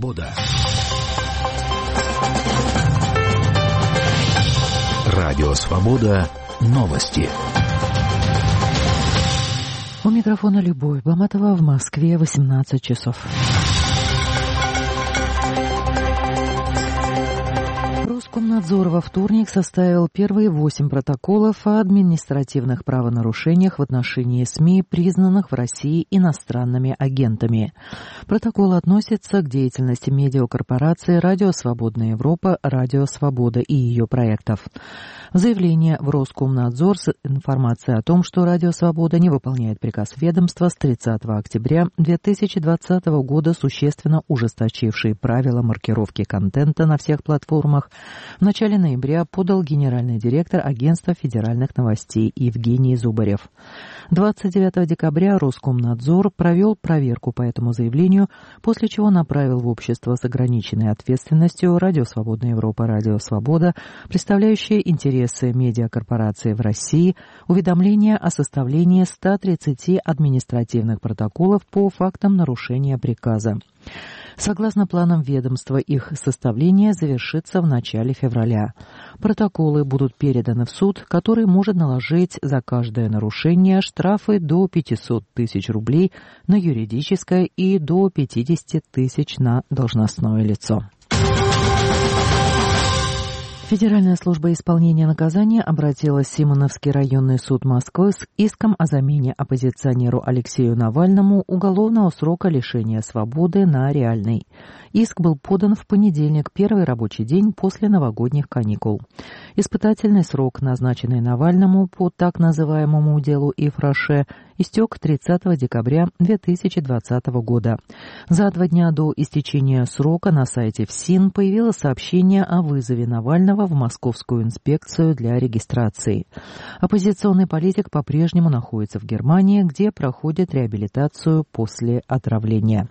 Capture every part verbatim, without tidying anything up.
Свобода». Радио «Свобода». Новости. У микрофона Любовь Баматова, в Москве восемнадцать часов. Роскомнадзор во вторник составил первые восемь протоколов о административных правонарушениях в отношении СМИ, признанных в России иностранными агентами. Протокол относится к деятельности медиакорпорации «Радио Свободная Европа», «Радио Свобода» и ее проектов. В заявлении в Роскомнадзор с информацией о том, что «Радио Свобода» не выполняет приказ ведомства с тридцатого октября две тысячи двадцатого года, существенно ужесточивший правила маркировки контента на всех платформах, в начале ноября подал генеральный директор Агентства федеральных новостей Евгений Зубарев. двадцать девятого декабря Роскомнадзор провел проверку по этому заявлению, после чего направил в общество с ограниченной ответственностью «Радио Свободная Европа», «Радио Свобода», представляющие интересы медиакорпорации в России, уведомление о составлении ста тридцати административных протоколов по фактам нарушения приказа. Согласно планам ведомства, их составление завершится в начале февраля. Протоколы будут переданы в суд, который может наложить за каждое нарушение штрафы до пятисот тысяч рублей на юридическое и до пятидесяти тысяч на должностное лицо. Федеральная служба исполнения наказания обратилась в Симоновский районный суд Москвы с иском о замене оппозиционеру Алексею Навальному уголовного срока лишения свободы на реальный. Иск был подан в понедельник, первый рабочий день после новогодних каникул. Испытательный срок, назначенный Навальному по так называемому делу Ифраше, истек тридцатого декабря две тысячи двадцатого года. За два дня до истечения срока на сайте ФСИН появилось сообщение о вызове Навального в Московскую инспекцию для регистрации. Оппозиционный политик по-прежнему находится в Германии, где проходит реабилитацию после отравления.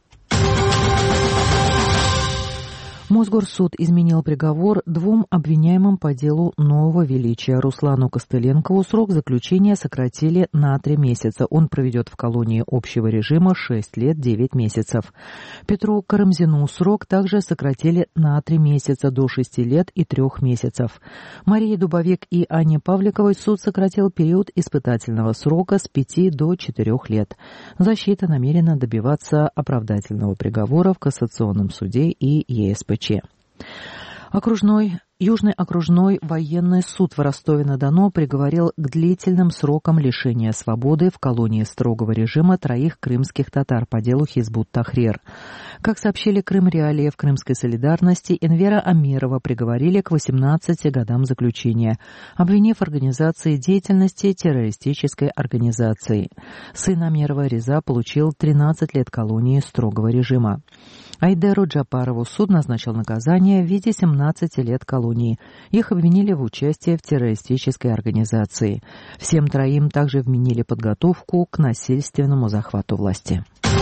Мосгорсуд изменил приговор двум обвиняемым по делу Нового Величия. Руслану Костыленкову срок заключения сократили на три месяца. Он проведет в колонии общего режима шесть лет девять месяцев. Петру Карамзину срок также сократили на три месяца до шести лет и трех месяцев. Марии Дубовик и Анне Павликовой суд сократил период испытательного срока с пяти до четырех лет. Защита намерена добиваться оправдательного приговора в Кассационном суде и ЕСПЧ. Окружной Южный окружной военный суд в Ростове-на-Дону приговорил к длительным срокам лишения свободы в колонии строгого режима троих крымских татар по делу Хизбут-Тахрир. Как сообщили Крым-Реалии, в Крымской солидарности Энвера Амирова приговорили к восемнадцати годам заключения, обвинив организации деятельности террористической организации. Сын Амирова Реза получил тринадцать лет колонии строгого режима. Айдеру Джапарову суд назначил наказание в виде семнадцати лет колонии. Их обвинили в участии в террористической организации. Всем троим также вменили подготовку к насильственному захвату власти.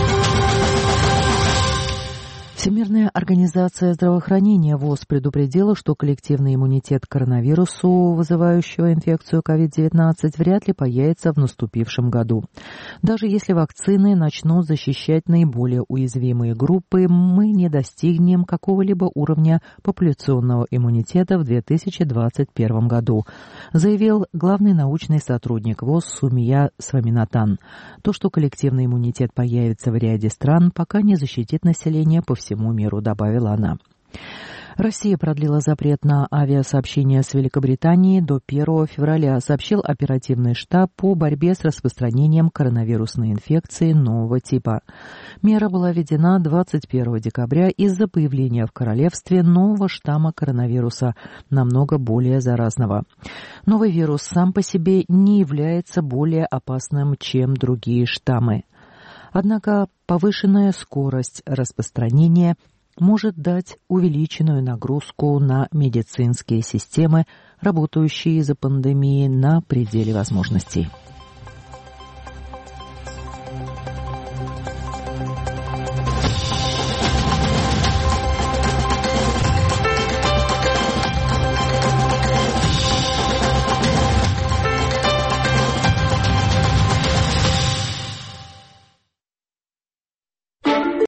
Всемирная организация здравоохранения ВОЗ предупредила, что коллективный иммунитет к коронавирусу, вызывающего инфекцию ковид девятнадцать, вряд ли появится в наступившем году. Даже если вакцины начнут защищать наиболее уязвимые группы, мы не достигнем какого-либо уровня популяционного иммунитета в две тысячи двадцать первом году, заявил главный научный сотрудник ВОЗ Сумия Сваминатан. То, что коллективный иммунитет появится в ряде стран, пока не защитит население по всему миру, добавила она. Россия продлила запрет на авиасообщение с Великобританией до первого февраля, сообщил оперативный штаб по борьбе с распространением коронавирусной инфекции нового типа. Мера была введена двадцать первого декабря из-за появления в королевстве нового штамма коронавируса, намного более заразного. Новый вирус сам по себе не является более опасным, чем другие штаммы. Однако повышенная скорость распространения может дать увеличенную нагрузку на медицинские системы, работающие из-за пандемии на пределе возможностей.